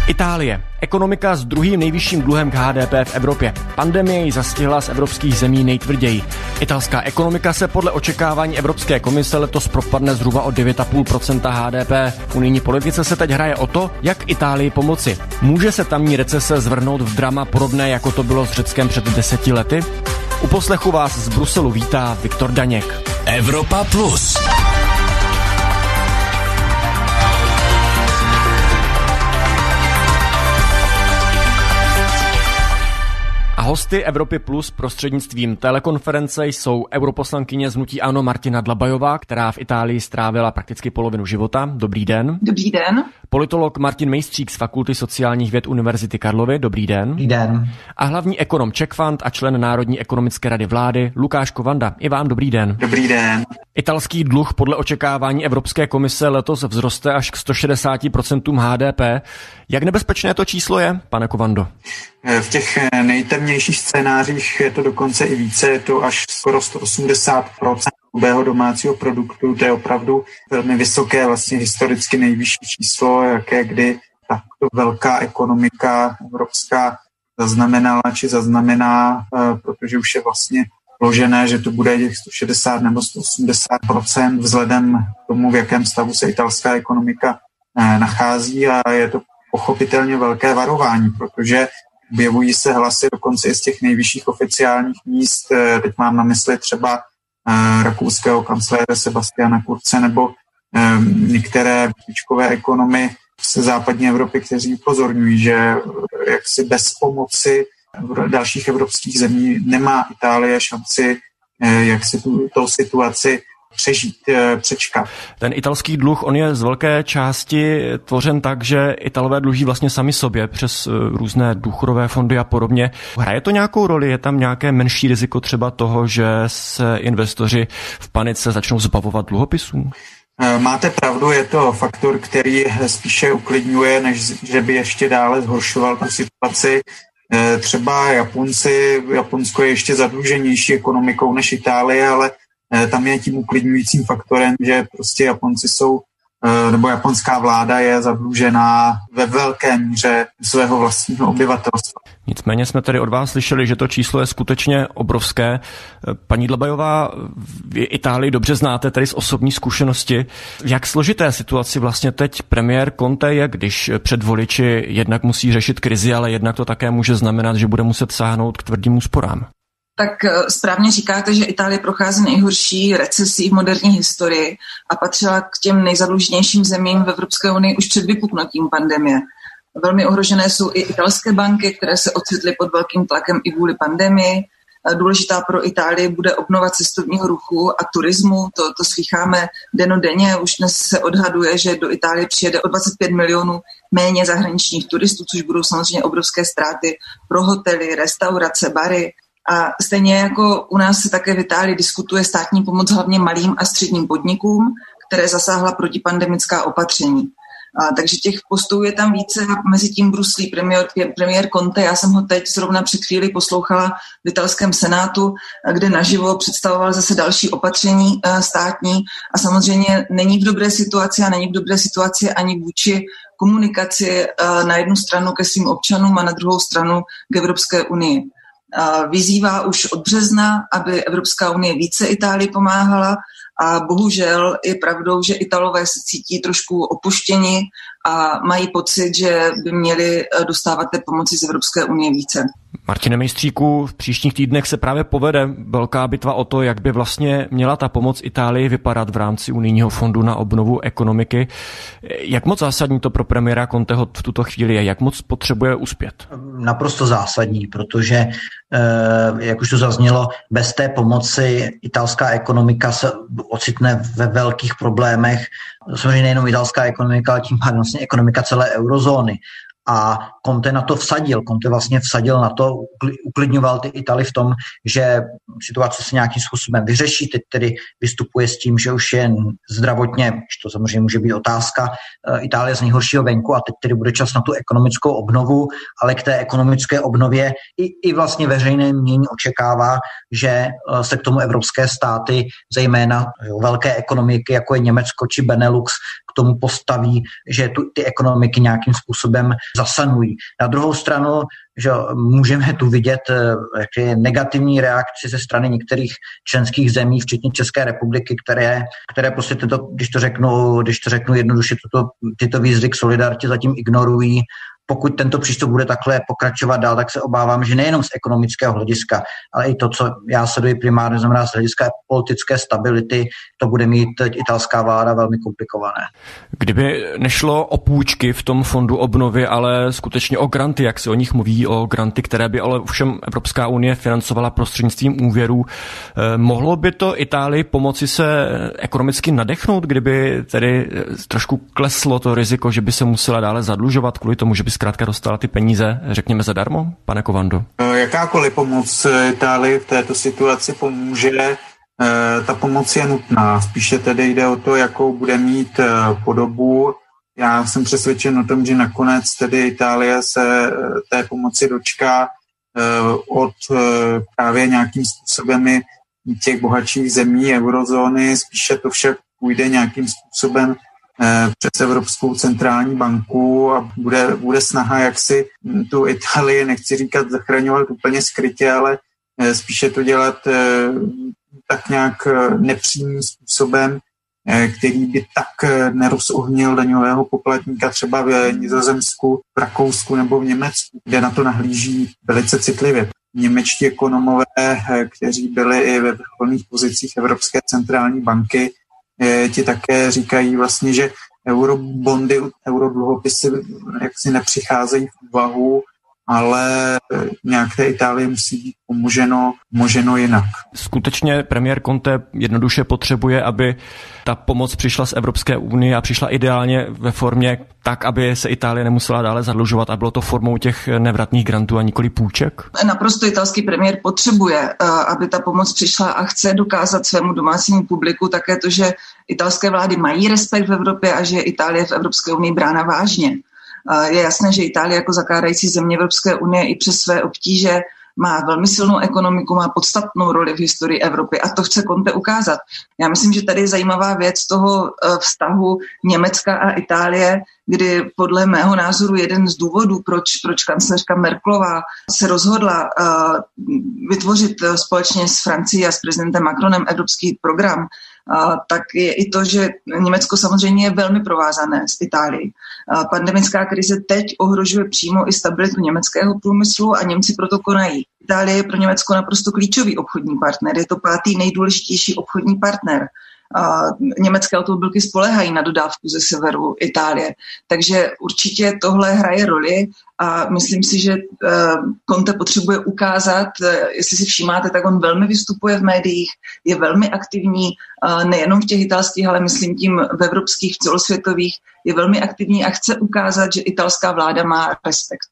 Itálie. Ekonomika s druhým nejvyšším dluhem k HDP v Evropě. Pandemie ji zastihla z evropských zemí nejtvrději. Italská ekonomika se podle očekávání Evropské komise letos propadne zhruba o 9,5% HDP. V unijní politice se teď hraje o to, jak Itálii pomoci. Může se tamní recese zvrhnout v drama podobné, jako to bylo s Řeckem před 10 lety? U poslechu vás z Bruselu vítá Viktor Daněk. Evropa Plus. A hosty Evropy Plus prostřednictvím telekonference jsou europoslankyně z hnutí ANO Martina Dlabajová, která v Itálii strávila prakticky polovinu života. Dobrý den. Dobrý den. Politolog Martin Mejstřík z Fakulty sociálních věd Univerzity Karlovy. Dobrý den. Dobrý den. A hlavní ekonom Czech Fund a člen Národní ekonomické rady vlády Lukáš Kovanda. I vám dobrý den. Dobrý den. Italský dluh podle očekávání Evropské komise letos vzroste až k 160% HDP. Jak nebezpečné to číslo je, pane Kovando? V těch nejtemnějších scénářích je to dokonce i více, je to až skoro 180% hrubého domácího produktu. To je opravdu velmi vysoké, vlastně historicky nejvyšší číslo, jaké kdy takto velká ekonomika evropská zaznamená, protože už je vlastně vložené, že to bude těch 160 nebo 180% vzhledem k tomu, v jakém stavu se italská ekonomika nachází, a je to pochopitelně velké varování, protože objevují se hlasy dokonce i z těch nejvyšších oficiálních míst. Teď mám na mysli třeba rakouského kancléře Sebastiana Kurze nebo některé špičkové ekonomy ze západní Evropy, kteří upozorňují, že jaksi bez pomoci dalších evropských zemí nemá Itálie šanci jak si tu situaci přečkat. Ten italský dluh, on je z velké části tvořen tak, že Italové dluží vlastně sami sobě přes různé důchodové fondy a podobně. Hraje to nějakou roli? Je tam nějaké menší riziko třeba toho, že se investoři v panice začnou zbavovat dluhopisů? Máte pravdu, je to faktor, který spíše uklidňuje, než že by ještě dále zhoršoval tu situaci. Třeba Japonsko je ještě zadluženější ekonomikou než Itálie, ale tam je tím uklidňujícím faktorem, že prostě Japonci jsou, nebo japonská vláda je zadlužená ve velké míře svého vlastního obyvatelstva. Nicméně jsme tady od vás slyšeli, že to číslo je skutečně obrovské. Paní Dlabajová, vy Itálii dobře znáte, tady z osobní zkušenosti. V jak složité situaci vlastně teď premiér Conte je, když před voliči jednak musí řešit krizi, ale jednak to také může znamenat, že bude muset sáhnout k tvrdým úsporám? Tak správně říkáte, že Itálie prochází nejhorší recesí v moderní historii a patřila k těm nejzadluženějším zemím v Evropské unii už před vypuknutím pandemie. Velmi ohrožené jsou i italské banky, které se ocitly pod velkým tlakem i kvůli pandemii. Důležitá pro Itálii bude obnova cestovního ruchu a turismu. To slýcháme dennodenně. Už dnes se odhaduje, že do Itálie přijede o 25 milionů méně zahraničních turistů, což budou samozřejmě obrovské ztráty pro hotely, restaurace, bary. A stejně jako u nás se také v Itálii diskutuje státní pomoc hlavně malým a středním podnikům, které zasáhla protipandemická opatření. Takže těch postojů je tam více a mezi tím bruslí premiér Conte. Já jsem ho teď zrovna před chvíli poslouchala v italském senátu, kde naživo představoval zase další opatření státní a samozřejmě není v dobré situaci a není v dobré situaci ani vůči komunikaci na jednu stranu ke svým občanům a na druhou stranu k Evropské unii. Vyzývá už od března, aby Evropská unie více Itálii pomáhala a bohužel je pravdou, že Italové se cítí trošku opuštěni a mají pocit, že by měli dostávat té pomoci z Evropské unie více. Martine Mejstříku, v příštích týdnech se právě povede velká bitva o to, jak by vlastně měla ta pomoc Itálii vypadat v rámci unijního fondu na obnovu ekonomiky. Jak moc zásadní to pro premiéra Conteho v tuto chvíli je? Jak moc potřebuje uspět? Naprosto zásadní, protože, jak už to zaznělo, bez té pomoci italská ekonomika se ocitne ve velkých problémech. Samozřejmě nejenom italská ekonomika, ale tím pádem vlastně ekonomika celé eurozóny. A Conte na to vsadil. Conte vlastně vsadil na to, uklidňoval ty Italy v tom, že situace se nějakým způsobem vyřeší. Teď tedy vystupuje s tím, že už je zdravotně, to samozřejmě může být otázka, Itálie z nejhoršího venku a teď tedy bude čas na tu ekonomickou obnovu, ale k té ekonomické obnově i vlastně veřejné mínění očekává, že se k tomu evropské státy, zejména velké ekonomiky, jako je Německo či Benelux, k tomu postaví, že ty ekonomiky nějakým způsobem zasanují. Na druhou stranu, že můžeme tu vidět negativní reakci ze strany některých členských zemí, včetně České republiky, které prostě když to řeknu jednoduše, tyto výzvy k solidaritě zatím ignorují. Pokud tento přístup bude takhle pokračovat dál, tak se obávám, že nejenom z ekonomického hlediska, ale i to, co já sleduji primárně, znamená z hlediska politické stability, to bude mít italská vláda velmi komplikované. Kdyby nešlo o půjčky v tom fondu obnovy, ale skutečně o granty, jak se o nich mluví, o granty, které by ale všem Evropská unie financovala prostřednictvím úvěrů, mohlo by to Itálii pomoci se ekonomicky nadechnout, kdyby tedy trošku kleslo to riziko, že by se musela dále zadlužovat kvůli tomu, že by zkrátka dostala ty peníze, řekněme, zadarmo, pane Kovando? Jakákoliv pomoc Itálii v této situaci pomůže, ta pomoc je nutná. Spíše tedy jde o to, jakou bude mít podobu. Já jsem přesvědčen o tom, že nakonec tedy Itálie se té pomoci dočká od právě nějakým způsobem těch bohatších zemí eurozóny. Spíše to však půjde nějakým způsobem přes Evropskou centrální banku a bude snaha, jak si tu Itálii, nechci říkat zachraňovat úplně skrytě, ale spíše to dělat tak nějak nepřímým způsobem, který by tak nerozohnil daňového poplatníka třeba v Nizozemsku, v Rakousku nebo v Německu, kde na to nahlíží velice citlivě. Němečtí ekonomové, kteří byli i ve vrcholných pozicích Evropské centrální banky, ti také říkají vlastně, že eurobondy, eurodluhopisy jaksi nepřicházejí v úvahu, ale nějak té Itálii musí být pomoženo jinak. Skutečně premiér Conte jednoduše potřebuje, aby ta pomoc přišla z Evropské unie a přišla ideálně ve formě tak, aby se Itálie nemusela dále zadlužovat a bylo to formou těch nevratných grantů a nikoli půjček? Naprosto italský premiér potřebuje, aby ta pomoc přišla a chce dokázat svému domácímu publiku také to, že italské vlády mají respekt v Evropě a že Itálie v Evropské unii brána vážně. Je jasné, že Itálie jako zakládající země Evropské unie i přes své obtíže má velmi silnou ekonomiku, má podstatnou roli v historii Evropy a to chce Conte ukázat. Já myslím, že tady je zajímavá věc toho vztahu Německa a Itálie, kdy podle mého názoru jeden z důvodů, proč kancléřka Merkelová se rozhodla vytvořit společně s Francií a s prezidentem Macronem evropský program, tak je i to, že Německo samozřejmě je velmi provázané s Itálií. Pandemická krize teď ohrožuje přímo i stabilitu německého průmyslu a Němci proto konají. Itálie je pro Německo naprosto klíčový obchodní partner, je to 5. nejdůležitější obchodní partner. Německé automobilky spoléhají na dodávku ze severu Itálie. Takže určitě tohle hraje roli a myslím si, že Conte potřebuje ukázat, jestli si všímáte, tak on velmi vystupuje v médiích, je velmi aktivní, nejenom v těch italských, ale myslím tím v evropských, v celosvětových, je velmi aktivní a chce ukázat, že italská vláda má respekt.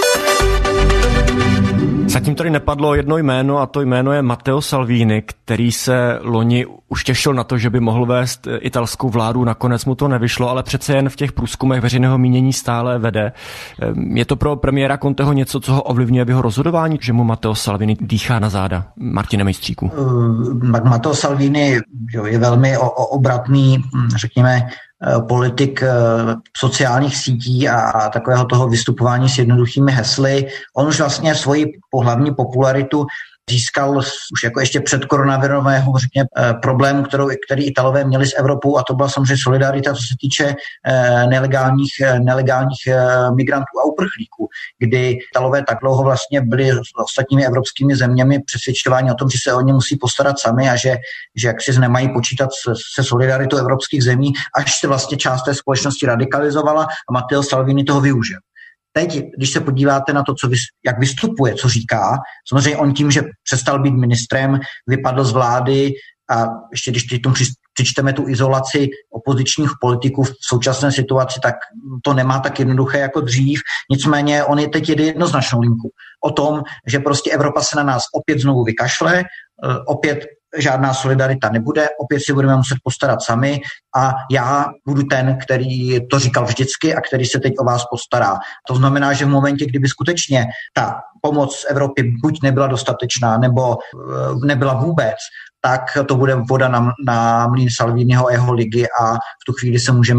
Zatím tady nepadlo jedno jméno a to jméno je Matteo Salvini, který se loni už těšil na to, že by mohl vést italskou vládu. Nakonec mu to nevyšlo, ale přece jen v těch průzkumech veřejného mínění stále vede. Je to pro premiéra Conteho něco, co ho ovlivňuje v jeho rozhodování, že mu Matteo Salvini dýchá na záda? Martine Mejstříku. Matteo Salvini je velmi obratný, řekněme, politik sociálních sítí a takového toho vystupování s jednoduchými hesly. On už vlastně svoji hlavní popularitu získal už jako ještě před koronavirového problému, který Italové měli s Evropou, a to byla samozřejmě solidarita, co se týče nelegálních migrantů a uprchlíků, kdy Italové tak dlouho vlastně byli s ostatními evropskými zeměmi přesvědčováni o tom, že se o ně musí postarat sami a že jak si nemají počítat se solidaritou evropských zemí, až se vlastně část té společnosti radikalizovala a Matteo Salvini toho využil. Teď, když se podíváte na to, jak vystupuje, co říká, samozřejmě on tím, že přestal být ministrem, vypadl z vlády a ještě když tomu přičteme tu izolaci opozičních politiků v současné situaci, tak to nemá tak jednoduché jako dřív. Nicméně on je teď jede jednoznačnou linku o tom, že prostě Evropa se na nás opět znovu vykašle, opět žádná solidarita nebude, opět si budeme muset postarat sami a já budu ten, který to říkal vždycky a který se teď o vás postará. To znamená, že v momentě, kdyby skutečně ta pomoc z Evropy buď nebyla dostatečná, nebo nebyla vůbec, tak to bude voda na mlýn Salviniho a jeho ligy a v tu chvíli se můžeme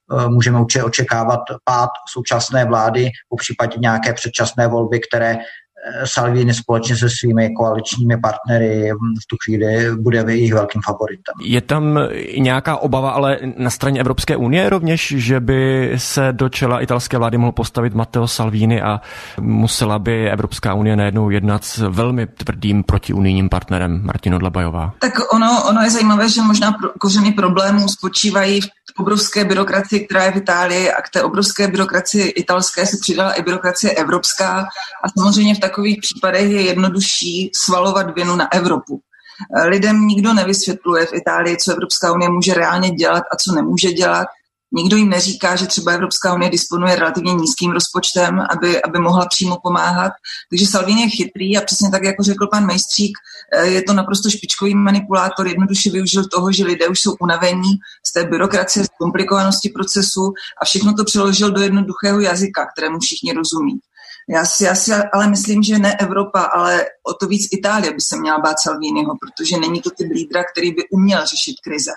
můžeme určitě očekávat pád současné vlády, popřípadě nějaké předčasné volby, které Salvini společně se svými koaličními partnery v tu chvíli bude jejich velkým favoritem. Je tam nějaká obava, ale na straně Evropské unie rovněž, že by se do čela italské vlády mohl postavit Matteo Salvini a musela by Evropská unie najednou jednat s velmi tvrdým protiunijním partnerem Martino Dlabajová? Tak ono je zajímavé, že možná kořeny problémů spočívají v obrovské byrokracii, která je v Itálii, a k té obrovské byrokracii italské se přidala i byrokracie evropská a samozřejmě v takových případech je jednodušší svalovat vinu na Evropu. Lidem nikdo nevysvětluje v Itálii, co Evropská unie může reálně dělat a co nemůže dělat. Nikdo jim neříká, že třeba Evropská unie disponuje relativně nízkým rozpočtem, aby mohla přímo pomáhat. Takže Salvini je chytrý a přesně tak, jako řekl pan Mejstřík, je to naprosto špičkový manipulátor, jednoduše využil toho, že lidé už jsou unavení z té byrokracie, z komplikovanosti procesu a všechno to přeložil do jednoduchého jazyka, kterému všichni rozumí. Já si ale myslím, že ne Evropa, ale o to víc Itálie by se měla bát Salviniho, protože není to typ lídra, který by uměl řešit krize.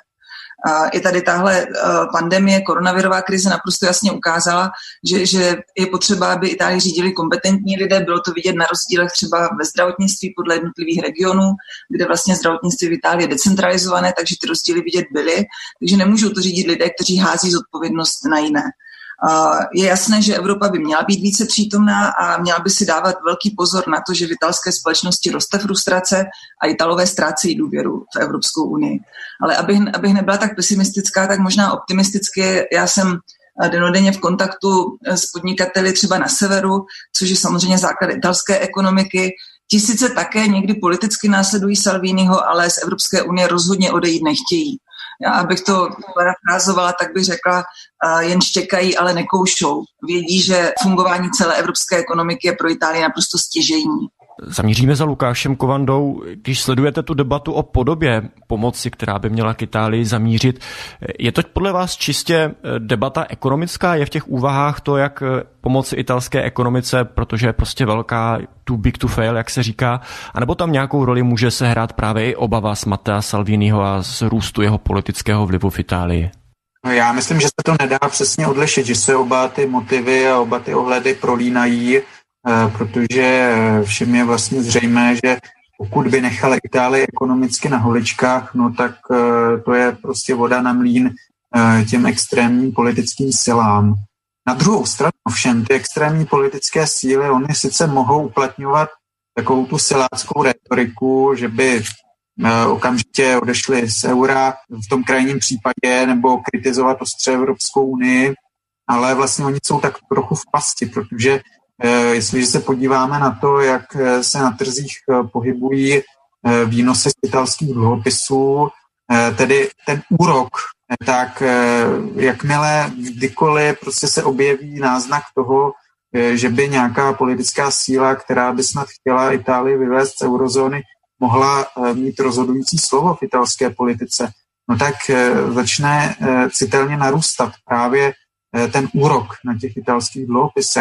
I tady tahle pandemie, koronavirová krize naprosto jasně ukázala, že je potřeba, aby Itálii řídili kompetentní lidé. Bylo to vidět na rozdílech třeba ve zdravotnictví podle jednotlivých regionů, kde vlastně zdravotnictví v Itálii je decentralizované, takže ty rozdíly vidět byly. Takže nemůžou to řídit lidé, kteří hází zodpovědnost na jiné. Je jasné, že Evropa by měla být více přítomná a měla by si dávat velký pozor na to, že v italské společnosti roste frustrace a Italové ztrácejí důvěru v Evropskou unii. Ale abych nebyla tak pesimistická, tak možná optimisticky. Já jsem dennodenně v kontaktu s podnikateli třeba na severu, což je samozřejmě základ italské ekonomiky. Ti sice také někdy politicky následují Salviniho, ale z Evropské unie rozhodně odejít nechtějí. Já abych to parafrázovala, tak bych řekla, jen štěkají, ale nekoušou. Vědí, že fungování celé evropské ekonomiky je pro Itálii naprosto stěžejní. Zamíříme za Lukášem Kovandou. Když sledujete tu debatu o podobě pomoci, která by měla k Itálii zamířit, je to podle vás čistě debata ekonomická? Je v těch úvahách to, jak pomoci italské ekonomice, protože je prostě velká, too big to fail, jak se říká, anebo tam nějakou roli může sehrát právě i obava z Mattea Salviniho a z růstu jeho politického vlivu v Itálii? No já myslím, že se to nedá přesně odlišit, že se oba ty motivy a oba ty ohledy prolínají, protože všem je vlastně zřejmé, že pokud by nechala Itálii ekonomicky na holičkách, no tak to je prostě voda na mlýn těm extrémním politickým silám. Na druhou stranu všem ty extrémní politické síly, oni sice mohou uplatňovat takovou tu siláckou retoriku, že by okamžitě odešli z eura v tom krajním případě nebo kritizovat ostře Evropskou unii, ale vlastně oni jsou tak trochu v pasti, protože jestliže se podíváme na to, jak se na trzích pohybují výnosy z italských dluhopisů, tedy ten úrok, tak jakmile kdykoliv prostě se objeví náznak toho, že by nějaká politická síla, která by snad chtěla Itálii vyvést z eurozóny, mohla mít rozhodující slovo v italské politice, no tak začne citelně narůstat právě ten úrok na těch italských dluhopisech.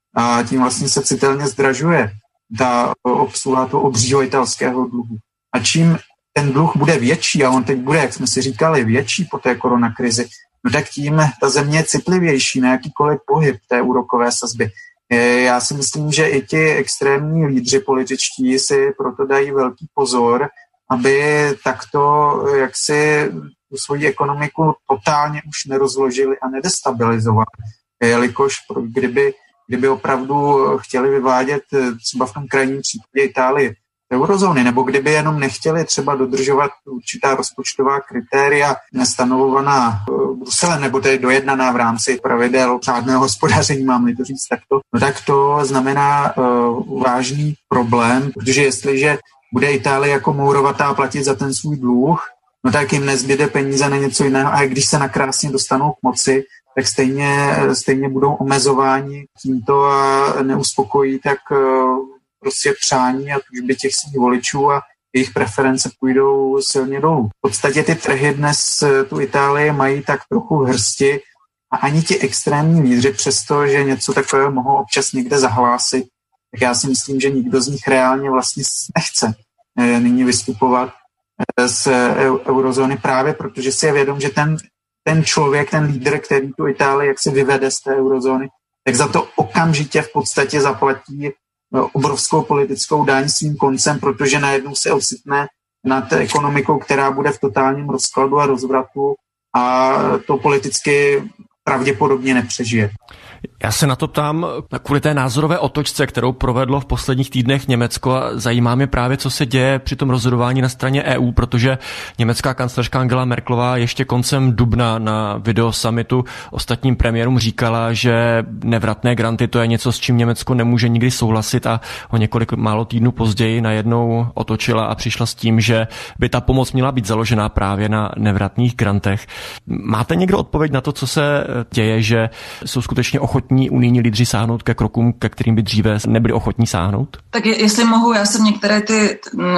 A tím vlastně se citelně zdražuje ta obsluha toho obřího italského dluhu. A čím ten dluh bude větší, a on teď bude, jak jsme si říkali, větší po té koronakrizi, no tak tím ta země je citlivější na jakýkoliv pohyb té úrokové sazby. Já si myslím, že i ti extrémní lídři političtí si proto dají velký pozor, aby takto jaksi tu svoji ekonomiku totálně už nerozložili a nedestabilizovali. Jelikož kdyby opravdu chtěli vyvádět třeba v tom krajním případě Itálii eurozóny, nebo kdyby jenom nechtěli třeba dodržovat určitá rozpočtová kritéria stanovovaná Bruselem, nebo tedy dojednaná v rámci pravidel řádného hospodaření, mám-li to říct takto, no tak to znamená vážný problém, protože jestliže bude Itálie jako mourovatá platit za ten svůj dluh, no tak jim nezbyde peníze na něco jiného, a když se nakrásně dostanou k moci, tak stejně budou omezováni tímto a neuspokojí tak prostě přání a tužby těch svých voličů a jejich preference půjdou silně dolů. V podstatě ty trhy dnes tu Itálii mají tak trochu v hrsti a ani ti extrémní lídři, přesto, že něco takového mohou občas někde zahlásit, tak já si myslím, že nikdo z nich reálně vlastně nechce nyní vystupovat z eurozóny právě protože si je vědom, že ten ten člověk, ten lídr, který tu Itálii jaksi vyvede z té eurozóny, tak za to okamžitě v podstatě zaplatí obrovskou politickou daň svým koncem, protože najednou se ocitne nad ekonomikou, která bude v totálním rozkladu a rozvratu a to politicky pravděpodobně nepřežije. Já se na to ptám kvůli té názorové otočce, kterou provedlo v posledních týdnech Německo, a zajímá mě právě, co se děje při tom rozhodování na straně EU, protože německá kancléřka Angela Merkelová ještě koncem dubna na videosummitu ostatním premiérům říkala, že nevratné granty to je něco, s čím Německo nemůže nikdy souhlasit, a o několik málo týdnů později najednou otočila a přišla s tím, že by ta pomoc měla být založená právě na nevratných grantech. Máte někdo odpověď na to, co se děje, že jsou skutečně ochotní unijní lídři sáhnout ke krokům, ke kterým by dříve nebyli ochotní sáhnout? Tak jestli mohu, já jsem některé ty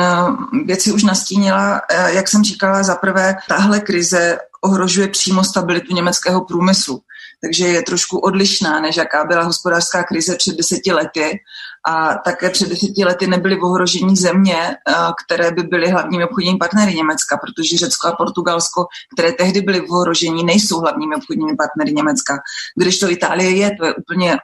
věci už nastínila. Jak jsem říkala, zaprvé tahle krize ohrožuje přímo stabilitu německého průmyslu. Takže je trošku odlišná, než jaká byla hospodářská krize před 10 lety. A také před 10 lety nebyly v ohrožení země, které by byly hlavními obchodními partnery Německa, protože Řecko a Portugalsko, které tehdy byly v ohrožení, nejsou hlavními obchodními partnery Německa. Když to Itálie to je úplně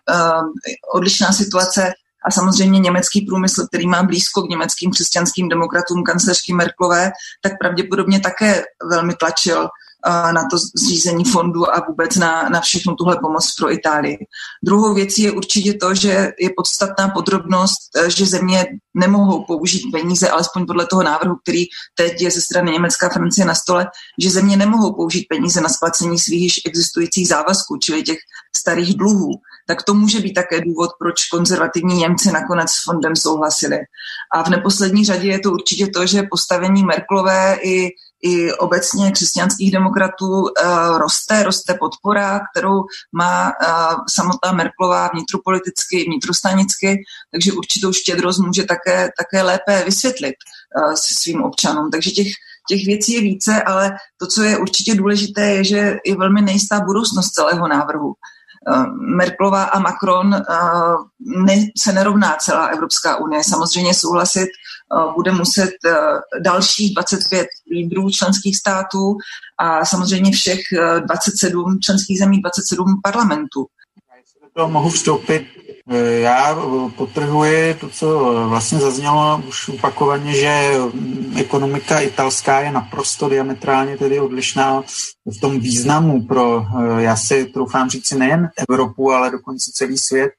odlišná situace. A samozřejmě německý průmysl, který má blízko k německým křesťanským demokratům kancléřky Merkelové, tak pravděpodobně také velmi tlačil na to zřízení fondu a vůbec na všechnu tuhle pomoc pro Itálii. Druhou věcí je určitě to, že je podstatná podrobnost, že země nemohou použít peníze, alespoň podle toho návrhu, který teď je ze strany Německa a Francie na stole, že země nemohou použít peníze na splacení svých již existujících závazků, čili těch starých dluhů. Tak to může být také důvod, proč konzervativní Němci nakonec s fondem souhlasili. A v neposlední řadě je to určitě to, že postavení Merkelové i obecně křesťanských demokratů roste podpora, kterou má samotná Merkelová vnitropoliticky, vnitrostanicky, takže určitou štědrost může také lépe vysvětlit svým občanům. Takže těch věcí je více, ale to, co je určitě důležité, je, že je velmi nejistá budoucnost celého návrhu. Merkelová a Macron se nerovná celá Evropská unie. Samozřejmě souhlasit bude muset dalších 25 lídrů členských států a samozřejmě všech 27 členských zemí, 27 parlamentů. To mohu vstoupit. Já podtrhuji to, co vlastně zaznělo už opakovaně, že ekonomika italská je naprosto diametrálně tedy odlišná v tom významu pro, já si troufám říci, nejen Evropu, ale dokonce celý svět,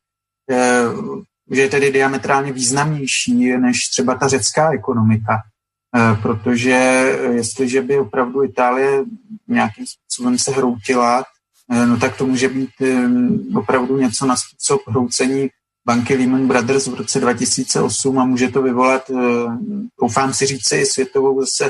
že je tedy diametrálně významnější než třeba ta řecká ekonomika. Protože jestliže by opravdu Itálie nějakým způsobem se hroutila, no tak to může být opravdu něco na způsob hroucení banky Lehman Brothers v roce 2008 a může to vyvolat, doufám si říci, i světovou zase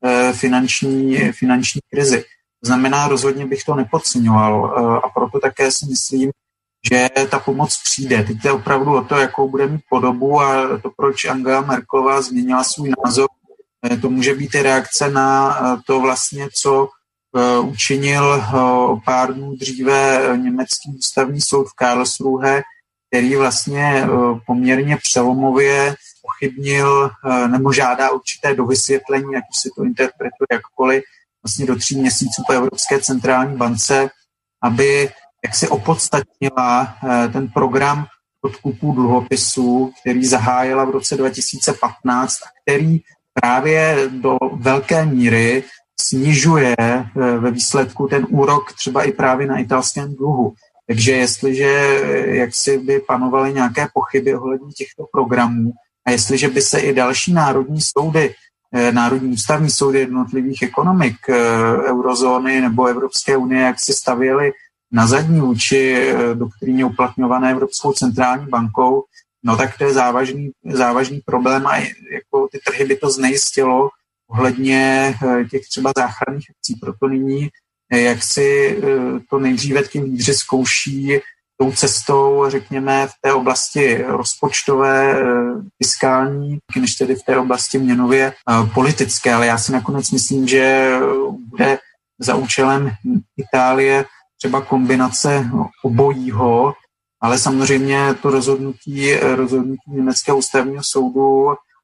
finanční krizi. To znamená, rozhodně bych to nepodceňoval a proto také si myslím, že ta pomoc přijde. Teď je opravdu o to, jakou bude mít podobu a to, proč Angela Merkelová změnila svůj názor, to může být i reakce na to vlastně, co učinil o pár dnů dříve německý ústavní soud v Karlsruhe, který vlastně poměrně přelomově pochybnil nebo žádá určité dovysvětlení, ať už se to interpretuje jakkoliv, vlastně do 3 měsíců po Evropské centrální bance, aby jaksi opodstatnila ten program odkupu dluhopisů, který zahájila v roce 2015 a který právě do velké míry snižuje ve výsledku ten úrok třeba i právě na italském dluhu. Takže jestliže jaksi by panovaly nějaké pochyby ohledně těchto programů a jestliže by se i další národní soudy, národní ústavní soudy jednotlivých ekonomik eurozóny nebo Evropské unie, jak si stavěly na zadní vůči doktríně uplatňované Evropskou centrální bankou, no tak to je závažný problém a jako ty trhy by to znejistilo ohledně těch třeba záchranných akcí. Proto nyní, jak si to nejdříve ti lídři zkouší tou cestou, řekněme, v té oblasti rozpočtové, fiskální, než tedy v té oblasti měnově politické. Ale já si nakonec myslím, že bude za účelem Itálie třeba kombinace obojího, ale samozřejmě to rozhodnutí německého ústavního soudu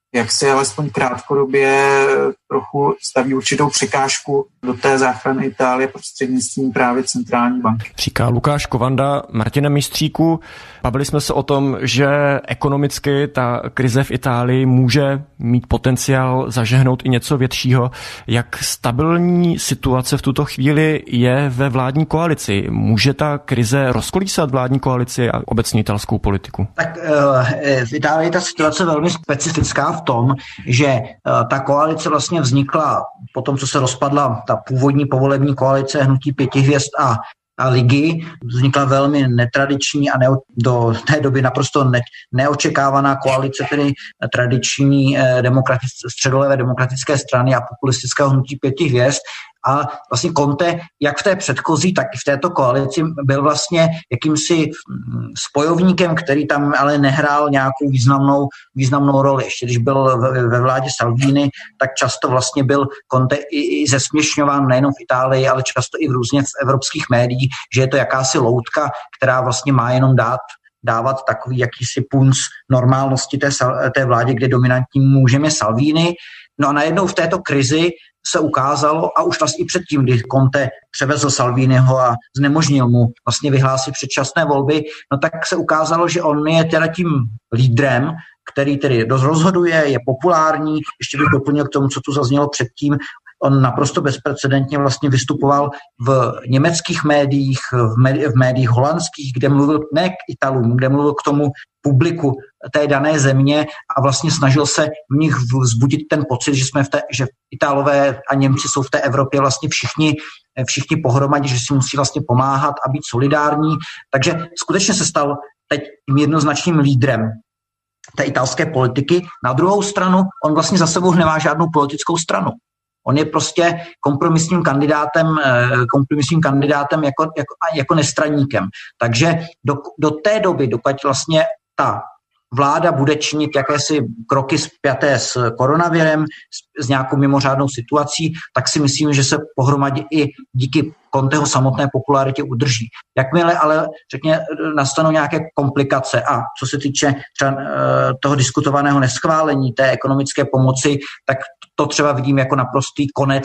jak si alespoň krátkodobě trochu staví určitou překážku do té záchrany Itálie prostřednictvím právě centrální banky. Říká Lukáš Kovanda. Martine Mistříku, bavili jsme se o tom, že ekonomicky ta krize v Itálii může mít potenciál zažehnout i něco většího. Jak stabilní situace v tuto chvíli je ve vládní koalici? Může ta krize rozkolísat vládní koalici a obecně italskou politiku? Tak v Itálii ta situace velmi specifická v tom, že ta koalice vlastně vznikla po tom, co se rozpadla ta původní povolební koalice Hnutí 5 hvězd a Ligy. Vznikla velmi netradiční a do té doby naprosto neočekávaná koalice, tedy tradiční středolevé demokratické strany a populistického Hnutí 5 hvězd. A vlastně Conte, jak v té předchozí, tak i v této koalici byl vlastně jakýmsi spojovníkem, který tam ale nehrál nějakou významnou roli. Ještě když byl ve vládě Salvini, tak často vlastně byl Conte i zesměšňován nejenom v Itálii, ale často i v různě v evropských médiích, že je to jakási loutka, která vlastně má jenom dávat takový jakýsi punc normálnosti té vládě, kde dominantním mužem je Salvini. No a najednou v této krizi se ukázalo, a už vlastně i předtím, kdy Conte převezl Salviniho a znemožnil mu vlastně vyhlásit předčasné volby, no tak se ukázalo, že on je teda tím lídrem, který tedy rozhoduje, je populární. Ještě bych doplnil k tomu, co tu zaznělo předtím. On naprosto bezprecedentně vlastně vystupoval v německých médiích, v médiích holandských, kde mluvil ne k Italům, kde mluvil k tomu publiku té dané země a vlastně snažil se v nich vzbudit ten pocit, že Italové a Němci jsou v té Evropě vlastně všichni pohromadě, že si musí vlastně pomáhat a být solidární. Takže skutečně se stal teď tím jednoznačným lídrem té italské politiky. Na druhou stranu on vlastně za sebou nemá žádnou politickou stranu. On je prostě kompromisním kandidátem jako nestraníkem. Takže do té doby, dokud vlastně ta vláda bude činit jakési kroky spjaté s koronavirem, s nějakou mimořádnou situací, tak si myslím, že se pohromadě i díky Conteho samotné popularitě udrží. Jakmile ale nastanou nějaké komplikace a co se týče třeba toho diskutovaného neschválení té ekonomické pomoci, tak to třeba vidím jako naprostý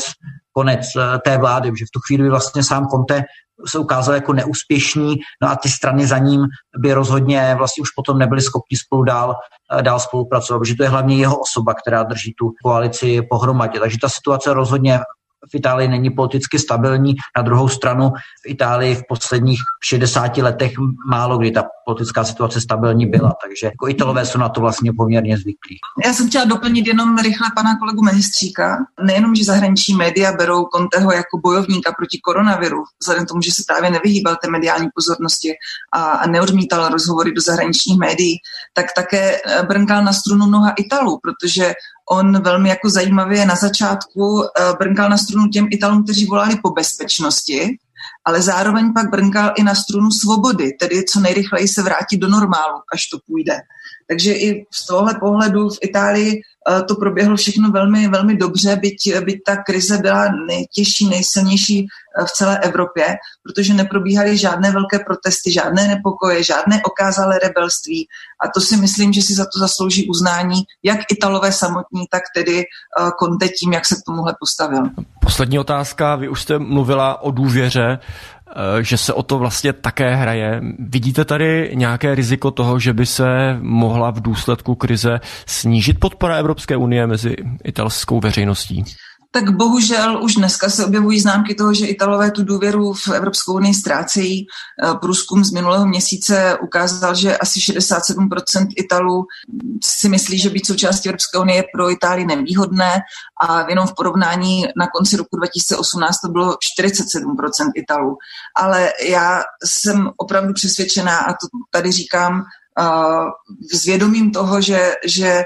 konec té vlády, že v tu chvíli vlastně sám Conte se ukázal jako neúspěšný, no a ty strany za ním by rozhodně vlastně už potom nebyly schopni spolu dál spolupracovat, protože to je hlavně jeho osoba, která drží tu koalici pohromadě. Takže ta situace rozhodně v Itálii není politicky stabilní. Na druhou stranu v Itálii v posledních 60 letech málo kdy ta politická situace stabilní byla, takže jako Italové jsou na to vlastně poměrně zvyklí. Já jsem chtěla doplnit jenom rychle pana kolegu Mejstříka. Nejenom, že zahraniční média berou Conteho jako bojovníka proti koronaviru, vzhledem k tomu, že se právě nevyhýbal té mediální pozornosti a neodmítal rozhovory do zahraničních médií, tak také brnkal na strunu mnoha Italů, protože on velmi jako zajímavě na začátku brnkal na strunu těm Italům, kteří volali po bezpečnosti, ale zároveň pak brnkal i na strunu svobody, tedy co nejrychleji se vrátit do normálu, až to půjde. Takže i z tohle pohledu v Itálii to proběhlo všechno velmi, velmi dobře, byť ta krize byla nejtěžší, nejsilnější v celé Evropě, protože neprobíhaly žádné velké protesty, žádné nepokoje, žádné okázalé rebelství a to si myslím, že si za to zaslouží uznání jak Italové samotní, tak tedy Conte tím, jak se k tomuhle postavil. Poslední otázka, vy už jste mluvila o důvěře, že se o to vlastně také hraje. Vidíte tady nějaké riziko toho, že by se mohla v důsledku krize snížit podpora Evropské unie mezi italskou veřejností? Tak bohužel už dneska se objevují známky toho, že Italové tu důvěru v Evropskou unii ztrácejí. Průzkum z minulého měsíce ukázal, že asi 67% Italů si myslí, že být součástí Evropské unie je pro Itálii nevýhodné a jenom v porovnání na konci roku 2018 to bylo 47% Italů. Ale já jsem opravdu přesvědčená a to tady říkám s vědomím toho, že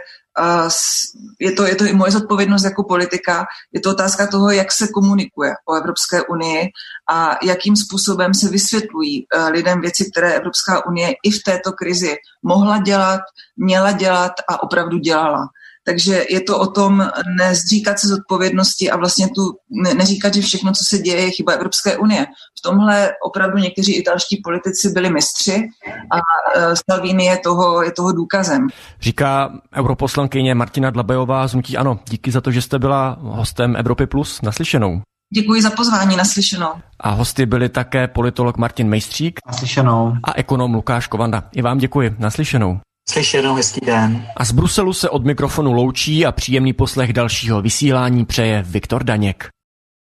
je to i moje zodpovědnost jako politika, je to otázka toho, jak se komunikuje o Evropské unii a jakým způsobem se vysvětlují lidem věci, které Evropská unie i v této krizi mohla dělat, měla dělat a opravdu dělala. Takže je to o tom nezříkat se zodpovědnosti a vlastně neříkat, že všechno, co se děje, je chyba Evropské unie. V tomhle opravdu někteří italští politici byli mistři a Salvini je toho důkazem. Říká europoslankyně Martina Dlabajová z hnutí ANO. Díky za to, že jste byla hostem Evropy Plus. Naslyšenou. Děkuji za pozvání, naslyšenou. A hosty byli také politolog Martin Mejstřík. Naslyšenou. A ekonom Lukáš Kovanda. I vám děkuji. Naslyšenou. Slyšenou, hezký den. A z Bruselu se od mikrofonu loučí a příjemný poslech dalšího vysílání přeje Viktor Daněk.